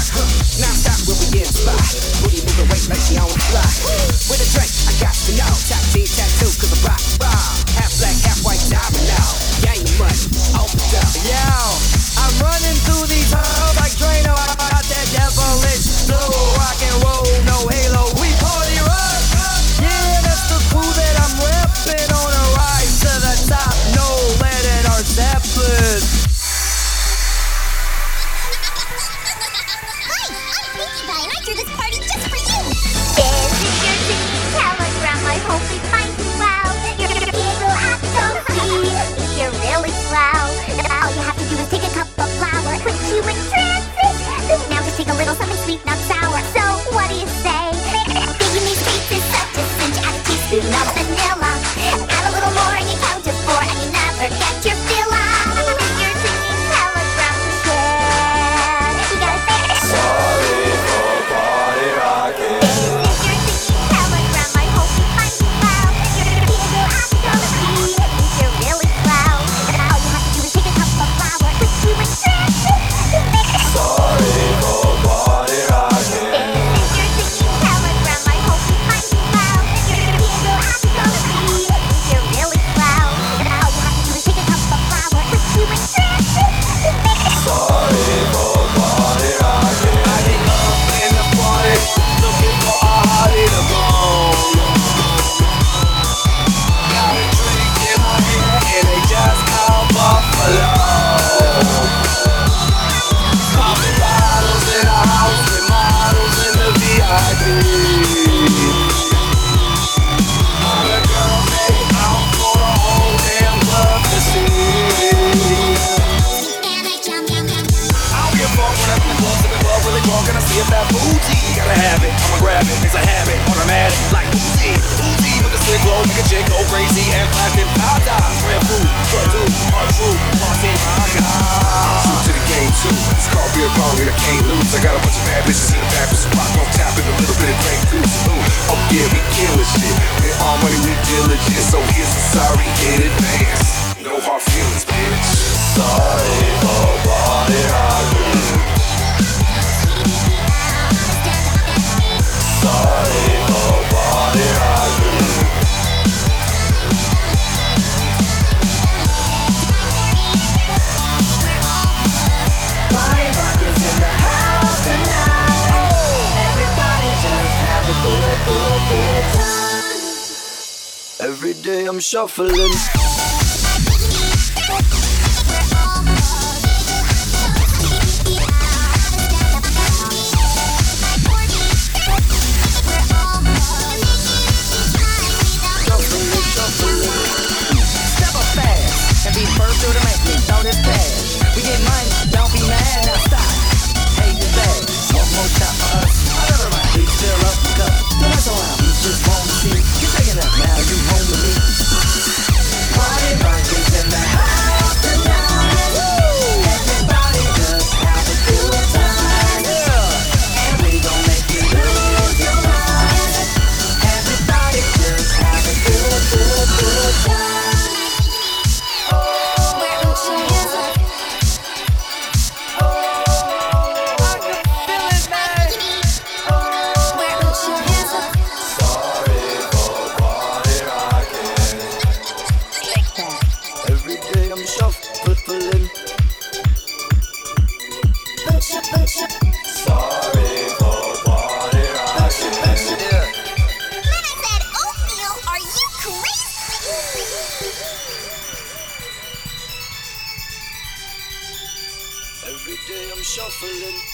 Now stop when we get spot. Booty moving weight like she on the fly. With a drink, I got to know. Tattoo, tattoo, cause I rock bomb. Half black, half white, diamond now. Gang of money, open up. Yo, I'm running through these halls like Drano. I got that devilish flow. Rock and roll, no halo. We party rock. Yeah, that's the crew that I'm reppin' on a rise to the top. No lead in our Zeppelin. This party just for you. This is your singing telegram. I hope we find you well. Your eagle act so sweet. You're really swell. All you have to do is take a cup of flour, put you in trances. Now just take a little something sweet, not sour. So what do you say? Baking these treats is such a cinch. Add a teaspoon of vanilla. Add a little more and you count to 4 and you never get your fill up. This is your singing telegram. Yeah, you gotta say sorry. I got a bunch of bad bitches in the back with some rock on top and a little bit of Grey Goose. Oh yeah, we killing shit. We're all money, we diligent. So here's a sorry in advance. No hard feelings, bitch. Sorry for body rocking. Sorry for body rocking. Body rockers in the house tonight. Everybody just have a good time. Every day I'm shuffling. Step up fast and be first to the make me throw this cash. We get money, don't be mad, now stop. Hate this bag, one more shot for us. I never mind, we still up the cup. Don't mess around, we just want to see. You're taking up now, you home with me. Party rockers in the house tonight. Everybody just have a good time. And we gon' make you lose your mind. Everybody just have a good time. Every day I'm shuffling.